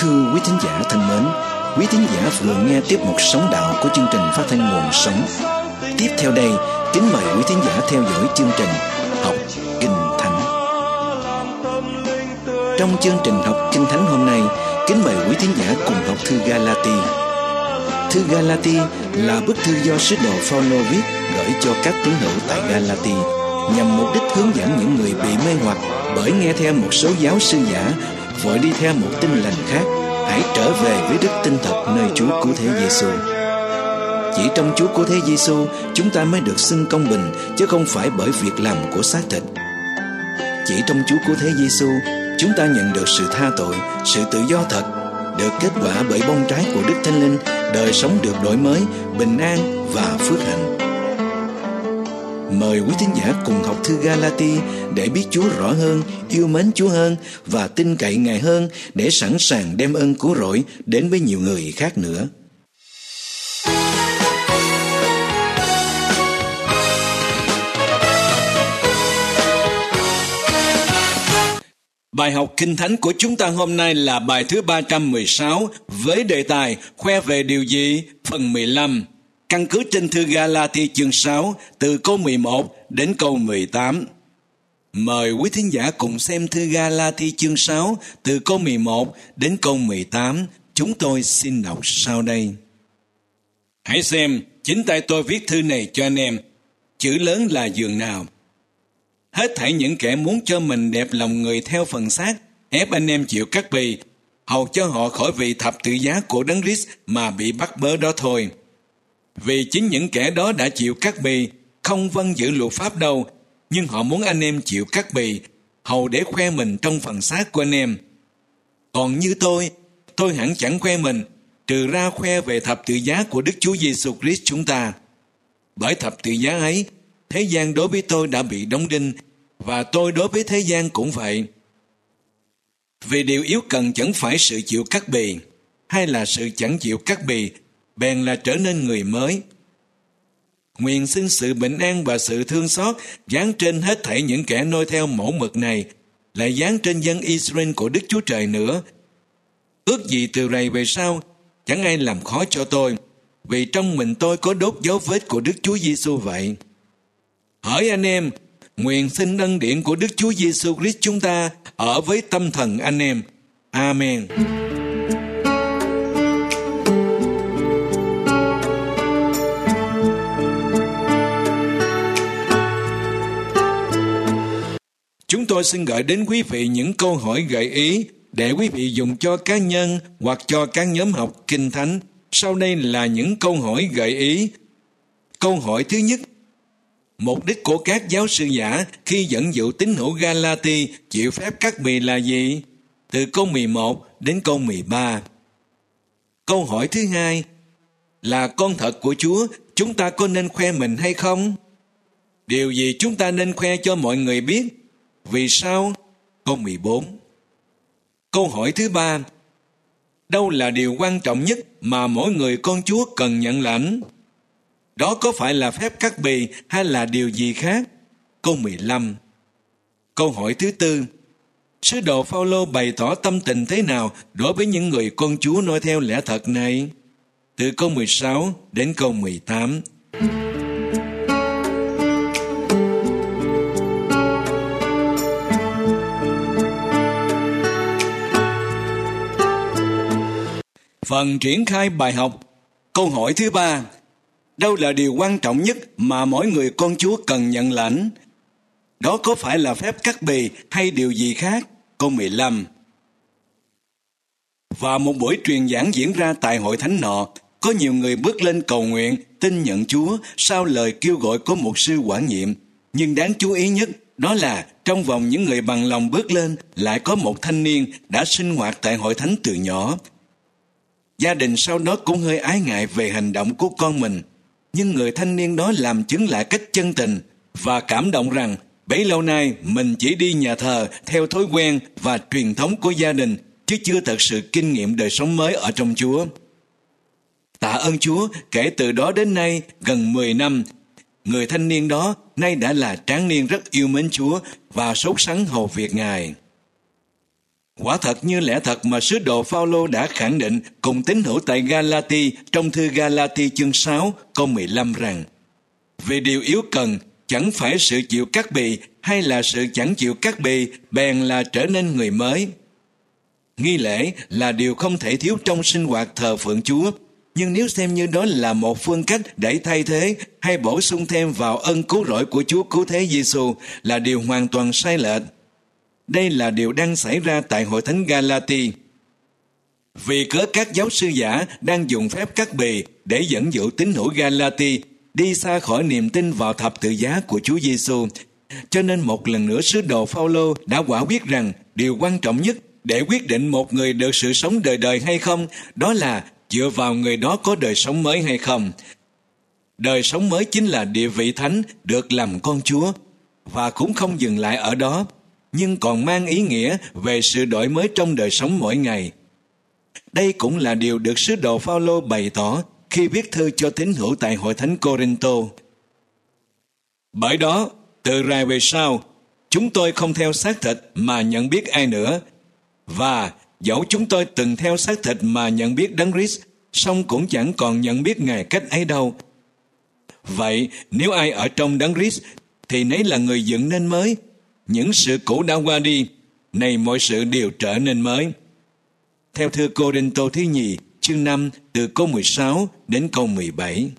thưa quý thính giả thân mến, quý thính giả vừa nghe tiếp mục Sống Đạo của chương trình phát thanh Nguồn Sống. Tiếp theo đây, kính mời quý thính giả theo dõi chương trình Học Kinh Thánh. Trong chương trình Học Kinh Thánh hôm nay, kính mời quý thính giả cùng học thư Galati. Thư Galati là bức thư do sứ đồ Phaolô viết gửi cho các tín hữu tại Galati, nhằm mục đích hướng dẫn những người bị mê hoặc bởi nghe theo một số giáo sư giả, vội đi theo một tin lành khác, hãy trở về với đức tin thật nơi Chúa Cứu Thế Giêsu. Chỉ trong Chúa Cứu Thế Giêsu chúng ta mới được xưng công bình, chứ không phải bởi việc làm của xác thịt. Chỉ trong Chúa Cứu Thế Giêsu chúng ta nhận được sự tha tội, sự tự do thật, được kết quả bởi bông trái của Đức Thánh Linh, đời sống được đổi mới, bình an và phước hạnh. Mời quý thính giả cùng học thư Galati để biết Chúa rõ hơn, yêu mến Chúa hơn và tin cậy Ngài hơn, để sẵn sàng đem ơn cứu rỗi đến với nhiều người khác nữa. Bài học Kinh Thánh của chúng ta hôm nay là bài thứ 316 với đề tài khoe về điều gì? Phần 15. Căn cứ trên thư Galati chương 6 từ câu 11 đến câu 18. Mời quý thính giả cùng xem thư Galati chương 6 từ câu 11 đến câu 18. Chúng tôi xin đọc sau đây. Hãy xem, chính tay tôi viết thư này cho anh em. Chữ lớn là giường nào? Hết thảy những kẻ muốn cho mình đẹp lòng người theo phần xác, ép anh em chịu cắt bì, hầu cho họ khỏi vì thập tự giá của Đấng Christ mà bị bắt bớ đó thôi. Vì chính những kẻ đó đã chịu cắt bì, không vâng giữ luật pháp đâu, nhưng họ muốn anh em chịu cắt bì, hầu để khoe mình trong phần xác của anh em. Còn như tôi hẳn chẳng khoe mình, trừ ra khoe về thập tự giá của Đức Chúa Giêsu Christ chúng ta. Bởi thập tự giá ấy, thế gian đối với tôi đã bị đóng đinh, và tôi đối với thế gian cũng vậy. Vì điều yếu cần chẳng phải sự chịu cắt bì, hay là sự chẳng chịu cắt bì, bèn là trở nên người mới. Nguyện xin sự bình an và sự thương xót giáng trên hết thảy những kẻ noi theo mẫu mực này, lại giáng trên dân Israel của Đức Chúa Trời nữa. Ước gì từ rày về sau, chẳng ai làm khó cho tôi, vì trong mình tôi có đốt dấu vết của Đức Chúa Giêsu vậy. Hỡi anh em, nguyện xin ân điển của Đức Chúa Giêsu Christ chúng ta ở với tâm thần anh em. Amen. Chúng tôi xin gửi đến quý vị những câu hỏi gợi ý để quý vị dùng cho cá nhân hoặc cho các nhóm học Kinh Thánh. Sau đây là những câu hỏi gợi ý. Câu hỏi thứ nhất: mục đích của các giáo sư giả khi dẫn dụ tín hữu Galati chịu phép cắt bì là gì? Từ câu 11 đến câu 13. Câu hỏi thứ hai: là con thật của Chúa, chúng ta có nên khoe mình hay không? Điều gì chúng ta nên khoe cho mọi người biết? Vì sao? Câu 14. Câu hỏi thứ ba: đâu là điều quan trọng nhất mà mỗi người con Chúa cần nhận lãnh? Đó có phải là phép cắt bì hay là điều gì khác? Câu 15. Câu hỏi thứ tư: sứ đồ Phaolô bày tỏ tâm tình thế nào đối với những người con Chúa noi theo lẽ thật này? Từ câu 16 đến câu 18. Phần triển khai bài học. Câu hỏi thứ ba: đâu là điều quan trọng nhất mà mỗi người con Chúa cần nhận lãnh? Đó có phải là phép cắt bì hay điều gì khác? Câu 15. Và một buổi truyền giảng diễn ra tại hội thánh nọ, có nhiều người bước lên cầu nguyện, tin nhận Chúa sau lời kêu gọi của mục sư quản nhiệm. Nhưng đáng chú ý nhất đó là trong vòng những người bằng lòng bước lên lại có một thanh niên đã sinh hoạt tại hội thánh từ nhỏ. Gia đình sau đó cũng hơi ái ngại về hành động của con mình, nhưng người thanh niên đó làm chứng lại cách chân tình và cảm động rằng bấy lâu nay mình chỉ đi nhà thờ theo thói quen và truyền thống của gia đình, chứ chưa thật sự kinh nghiệm đời sống mới ở trong Chúa. Tạ ơn Chúa, kể từ đó đến nay gần 10 năm, người thanh niên đó nay đã là tráng niên rất yêu mến Chúa và sốt sắng hầu việc Ngài. Quả thật như lẽ thật mà sứ đồ Phao-lô đã khẳng định cùng tín hữu tại Ga-la-ti trong thư Ga-la-ti chương 6 câu 15 rằng: vì điều yếu cần chẳng phải sự chịu cắt bì hay là sự chẳng chịu cắt bì, bèn là trở nên người mới. Nghi lễ là điều không thể thiếu trong sinh hoạt thờ phượng Chúa, nhưng nếu xem như đó là một phương cách để thay thế hay bổ sung thêm vào ân cứu rỗi của Chúa Cứu Thế Giêsu là điều hoàn toàn sai lệch. Đây là điều đang xảy ra tại hội thánh Ga-la-ti. Vì cớ các giáo sư giả đang dùng phép cắt bì để dẫn dụ tín hữu Ga-la-ti đi xa khỏi niềm tin vào thập tự giá của Chúa Giêsu, cho nên một lần nữa sứ đồ Phao-lô đã quả quyết rằng điều quan trọng nhất để quyết định một người được sự sống đời đời hay không, đó là dựa vào người đó có đời sống mới hay không. Đời sống mới chính là địa vị thánh được làm con Chúa, và cũng không dừng lại ở đó, nhưng còn mang ý nghĩa về sự đổi mới trong đời sống mỗi ngày. Đây cũng là điều được sứ đồ Phao-lô bày tỏ khi viết thư cho tín hữu tại hội thánh Cô-rinh-tô. Bởi đó, từ rày về sau, chúng tôi không theo xác thịt mà nhận biết ai nữa, và dẫu chúng tôi từng theo xác thịt mà nhận biết Đấng Christ, song cũng chẳng còn nhận biết Ngài cách ấy đâu. Vậy, nếu ai ở trong Đấng Christ, thì nấy là người dựng nên mới. Những sự cũ đã qua đi, này mọi sự đều trở nên mới. Theo thư Cô-rinh-tô thứ nhì, chương 5, từ câu 16 đến câu 17.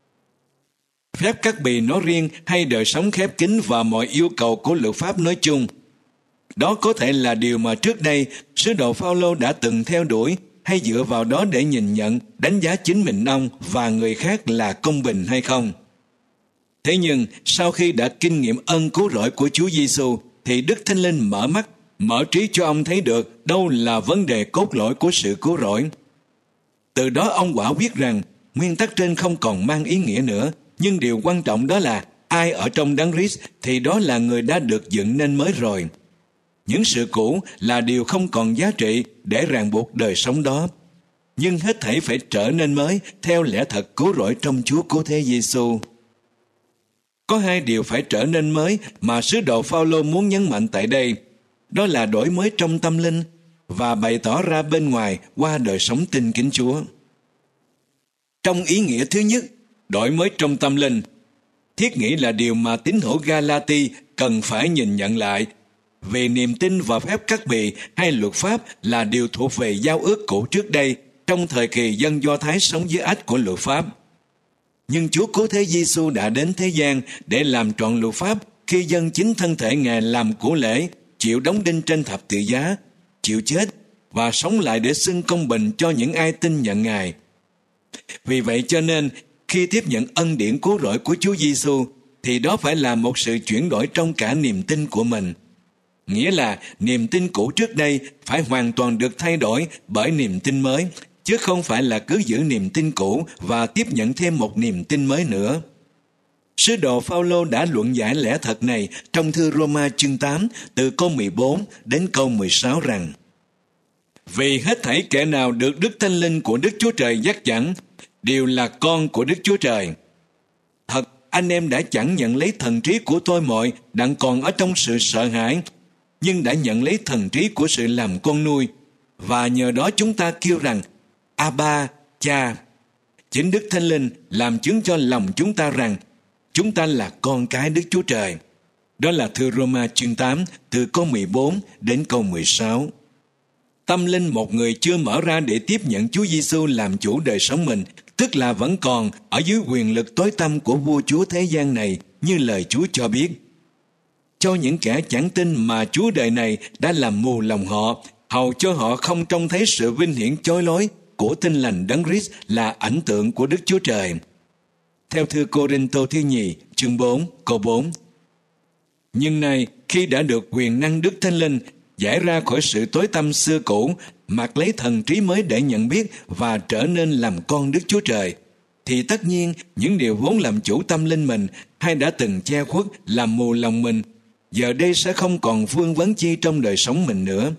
Phép cắt bì nói riêng hay đời sống khép kín và mọi yêu cầu của luật pháp nói chung, đó có thể là điều mà trước đây sứ đồ Phao-lô đã từng theo đuổi hay dựa vào đó để nhìn nhận, đánh giá chính mình ông và người khác là công bình hay không. Thế nhưng sau khi đã kinh nghiệm ân cứu rỗi của Chúa Giêsu thì Đức Thánh Linh mở mắt, mở trí cho ông thấy được đâu là vấn đề cốt lõi của sự cứu rỗi. Từ đó ông quả quyết rằng nguyên tắc trên không còn mang ý nghĩa nữa, nhưng điều quan trọng đó là ai ở trong Đấng Christ thì đó là người đã được dựng nên mới rồi. Những sự cũ là điều không còn giá trị để ràng buộc đời sống đó, nhưng hết thảy phải trở nên mới theo lẽ thật cứu rỗi trong Chúa Cứu Thế Giêsu. Có hai điều phải trở nên mới mà sứ đồ Phao-lô muốn nhấn mạnh tại đây, đó là đổi mới trong tâm linh và bày tỏ ra bên ngoài qua đời sống tin kính Chúa. Trong ý nghĩa thứ nhất, đổi mới trong tâm linh, thiết nghĩ là điều mà tín hữu Ga-la-ti cần phải nhìn nhận lại, vì niềm tin vào phép cắt bì hay luật pháp là điều thuộc về giao ước cũ trước đây trong thời kỳ dân Do Thái sống dưới ách của luật pháp. Nhưng Chúa Cứu Thế Giêsu đã đến thế gian để làm trọn luật pháp khi dâng chính thân thể Ngài làm của lễ, chịu đóng đinh trên thập tự giá, chịu chết và sống lại để xưng công bình cho những ai tin nhận Ngài. Vì vậy cho nên, khi tiếp nhận ân điển cứu rỗi của Chúa Giêsu thì đó phải là một sự chuyển đổi trong cả niềm tin của mình. Nghĩa là niềm tin cũ trước đây phải hoàn toàn được thay đổi bởi niềm tin mới, chứ không phải là cứ giữ niềm tin cũ và tiếp nhận thêm một niềm tin mới nữa. Sứ đồ Phao-lô đã luận giải lẽ thật này trong thư Roma chương 8 từ câu 14 đến câu 16 rằng: vì hết thảy kẻ nào được Đức Thánh Linh của Đức Chúa Trời dắt dẫn đều là con của Đức Chúa Trời. Thật, anh em đã chẳng nhận lấy thần trí của tôi mọi đặng còn ở trong sự sợ hãi, nhưng đã nhận lấy thần trí của sự làm con nuôi, và nhờ đó chúng ta kêu rằng Abba, Cha. Chính Đức Thánh Linh làm chứng cho lòng chúng ta rằng chúng ta là con cái Đức Chúa Trời. Đó là thư Roma chương 8 từ câu 14 đến câu 16. Tâm linh một người chưa mở ra để tiếp nhận Chúa Giêsu làm chủ đời sống mình, tức là vẫn còn ở dưới quyền lực tối tăm của vua chúa thế gian này, như lời Chúa cho biết. Cho những kẻ chẳng tin mà chúa đời này đã làm mù lòng họ, hầu cho họ không trông thấy sự vinh hiển chói lói của Tin Lành Đấng Christ là ảnh tượng của Đức Chúa Trời. Theo thư Cô-rinh-tô thứ nhì, chương 4, câu 4. Nhưng nay, khi đã được quyền năng Đức Thánh Linh giải ra khỏi sự tối tăm xưa cũ, mặc lấy thần trí mới để nhận biết và trở nên làm con Đức Chúa Trời, thì tất nhiên những điều vốn làm chủ tâm linh mình hay đã từng che khuất làm mù lòng mình, giờ đây sẽ không còn vương vấn chi trong đời sống mình nữa.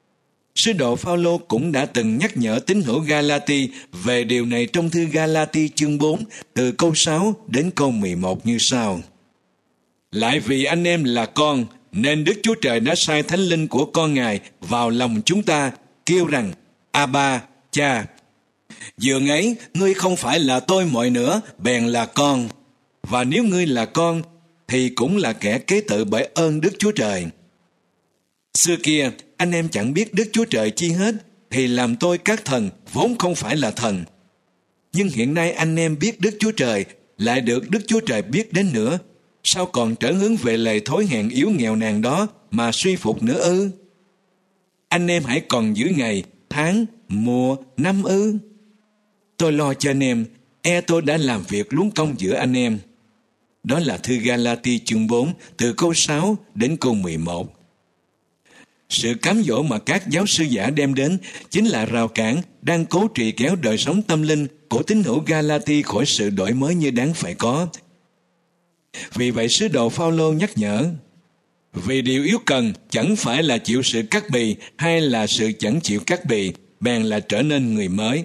Sứ đồ Phao-lô cũng đã từng nhắc nhở tín hữu Ga-la-ti về điều này trong thư Ga-la-ti chương 4 từ câu 6 đến câu 11 như sau: lại vì anh em là con, nên Đức Chúa Trời đã sai Thánh Linh của con Ngài vào lòng chúng ta, kêu rằng: Abba, Cha. Dường ấy, ngươi không phải là tôi mọi nữa, bèn là con. Và nếu ngươi là con, thì cũng là kẻ kế tự bởi ơn Đức Chúa Trời. Xưa kia, anh em chẳng biết Đức Chúa Trời chi hết, thì làm tôi các thần, vốn không phải là thần. Nhưng hiện nay anh em biết Đức Chúa Trời, lại được Đức Chúa Trời biết đến nữa. Sao còn trở hướng về lời thối hèn yếu nghèo nàn đó mà suy phục nữa ư? Anh em hãy còn giữ ngày, tháng, mùa, năm ư? Tôi lo cho anh em, tôi đã làm việc luống công giữa anh em. Đó là thư Ga-la-ti chương 4, từ câu 6 đến câu 11. Sự cám dỗ mà các giáo sư giả đem đến chính là rào cản đang cố trì kéo đời sống tâm linh của tín hữu Ga-la-ti khỏi sự đổi mới như đáng phải có. Vì vậy sứ đồ Phao-lô nhắc nhở: vì điều yếu cần chẳng phải là chịu sự cắt bì hay là sự chẳng chịu cắt bì, bèn là trở nên người mới.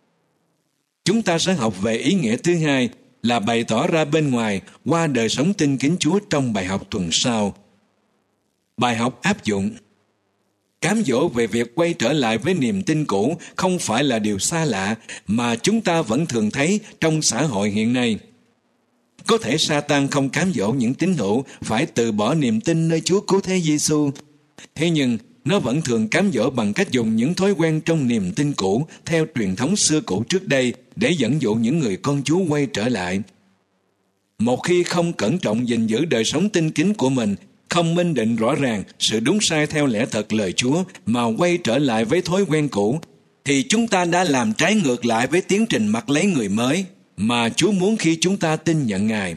Chúng ta sẽ học về ý nghĩa thứ hai là bày tỏ ra bên ngoài qua đời sống tin kính Chúa trong bài học tuần sau. Bài học áp dụng. Cám dỗ về việc quay trở lại với niềm tin cũ không phải là điều xa lạ mà chúng ta vẫn thường thấy trong xã hội hiện nay. Có thể Sa-tan không cám dỗ những tín hữu phải từ bỏ niềm tin nơi Chúa Cứu Thế Giêsu. Thế nhưng, nó vẫn thường cám dỗ bằng cách dùng những thói quen trong niềm tin cũ theo truyền thống xưa cũ trước đây để dẫn dụ những người con Chúa quay trở lại. Một khi không cẩn trọng gìn giữ đời sống tin kính của mình, không minh định rõ ràng sự đúng sai theo lẽ thật lời Chúa mà quay trở lại với thói quen cũ, thì chúng ta đã làm trái ngược lại với tiến trình mặc lấy người mới mà Chúa muốn khi chúng ta tin nhận Ngài.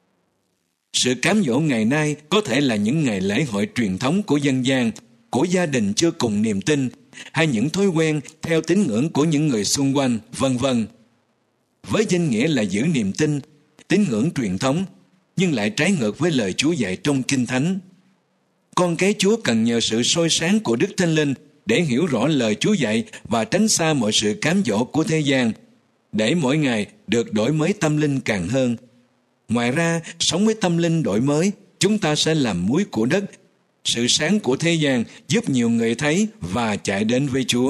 Sự cám dỗ ngày nay có thể là những ngày lễ hội truyền thống của dân gian, của gia đình chưa cùng niềm tin, hay những thói quen theo tín ngưỡng của những người xung quanh, vân vân. Với danh nghĩa là giữ niềm tin, tín ngưỡng truyền thống, nhưng lại trái ngược với lời Chúa dạy trong Kinh Thánh. Con cái Chúa cần nhờ sự soi sáng của Đức Thánh Linh để hiểu rõ lời Chúa dạy và tránh xa mọi sự cám dỗ của thế gian, để mỗi ngày được đổi mới tâm linh càng hơn. Ngoài ra, sống với tâm linh đổi mới, chúng ta sẽ làm muối của đất. Sự sáng của thế gian giúp nhiều người thấy và chạy đến với Chúa.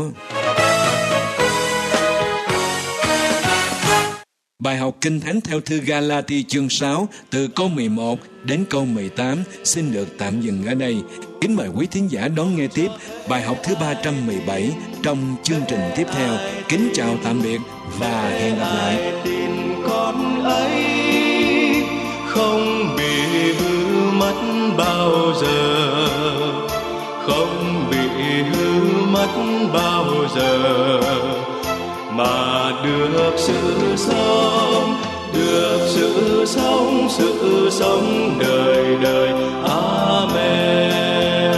Bài học Kinh Thánh theo thư Ga-la-ti chương 6 từ câu 11 đến câu 18 xin được tạm dừng ở đây. Kính mời quý thính giả đón nghe tiếp bài học thứ 317 trong chương trình tiếp theo. Kính chào tạm biệt và hẹn gặp lại. Tin con ấy không bị hư mất bao giờ, không bị hư mất bao giờ, mà được sự sống, được sự sống, sự sống đời đời. Amen.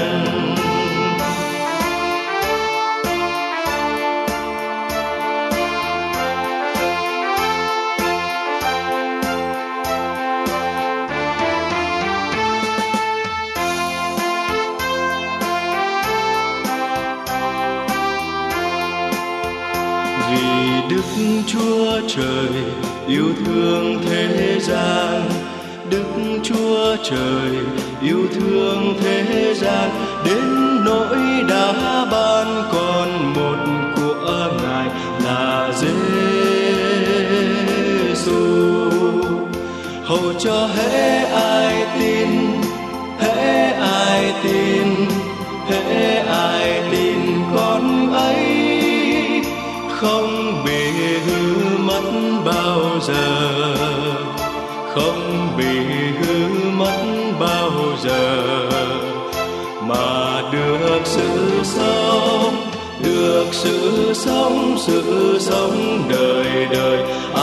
Vì Đức Chúa Trời yêu thương thế gian, Đức Chúa Trời yêu thương thế gian, đến nỗi đã ban con một của Ngài là Giê-xu, hầu cho hễ ai tin, hễ ai tin, hễ ai tin con ấy không bị hư mất bao giờ, không bị hư mất bao giờ, mà được sự sống, được sự sống, sự sống đời đời.